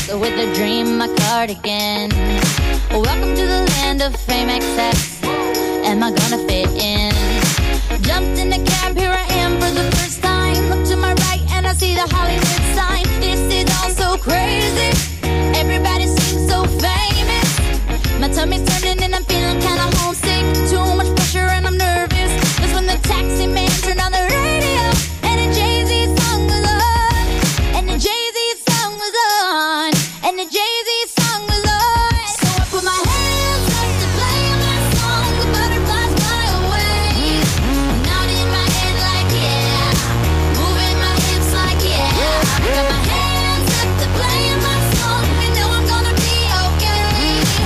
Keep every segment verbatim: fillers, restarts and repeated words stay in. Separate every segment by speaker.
Speaker 1: with a dream, my cardigan. Welcome to the land of fame excess. Am I gonna fit in? Jumped in a cab, here I am for the first time. Look to my right and I see the Hollywood sign. This is all so crazy. Everybody seems so famous. My tummy's turning and I'm feeling kinda homesick. Too much pressure and I'm nervous. That's when the taxi man turned on the radio and a Jay-Z song was on. And the Jay-Z song was on. And the Jay-Z song was on. So I put my hands up to play my song. The butterflies fly away. Nodding my head like yeah. Moving my hips like yeah. I put my hands up to play my song. You know I'm gonna be okay.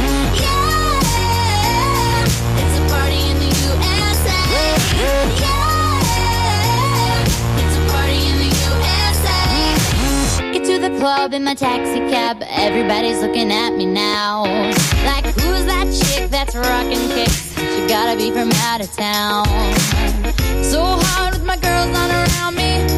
Speaker 1: Yeah. It's a party in the U S A. Yeah. It's a party in the U S A. Get to the club in my taxi cab. Everybody's looking at me now. Like, who's that chick that's rocking kicks? She gotta be from out of town. So hard with my girls not around me.